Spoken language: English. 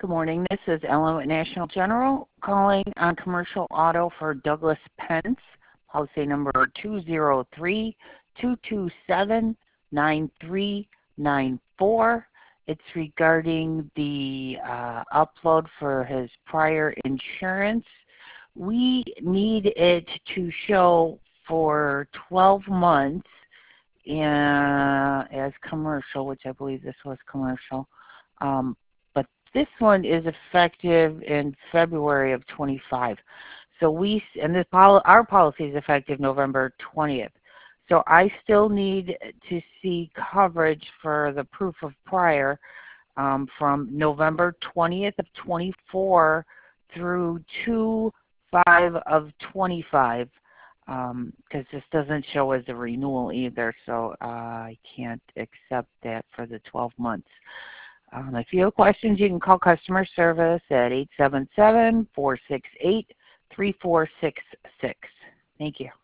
Good morning. This is Ellen with National General calling on commercial auto for Douglas Pence, policy number 203-227-9394. It's regarding the upload for his prior insurance. We need it to show for 12 months as commercial, which I believe this was commercial. But this one is effective in February of 25. So our policy is effective November 20th. So I still need to see coverage for the proof of prior from November 20th of 24 through 2/5 of 25. Because this doesn't show as a renewal either, so I can't accept that for the 12 months. If you have questions, you can call customer service at 877-468-3466. Thank you.